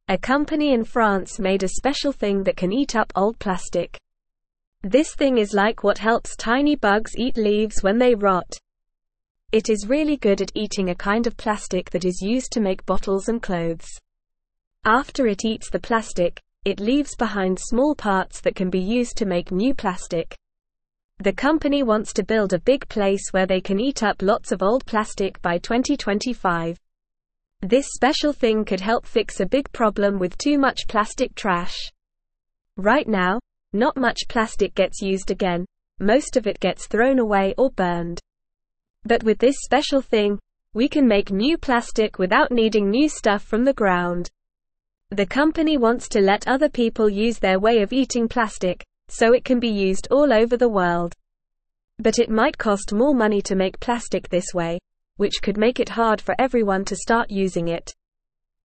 A company in France made a special thing that can eat up old plastic. This thing is like what helps tiny bugs eat leaves when they rot. It is really good at eating a kind of plastic that is used to make bottles and clothes. After it eats the plastic, it leaves behind small parts that can be used to make new plastic. The company wants to build a big place where they can eat up lots of old plastic by 2025. This special thing could help fix a big problem with too much plastic trash. Right now, not much plastic gets used again. Most of it gets thrown away or burned. But with this special thing, we can make new plastic without needing new stuff from the ground. The company wants to let other people use their way of eating plastic, so it can be used all over the world. But it might cost more money to make plastic this way, which could make it hard for everyone to start using it.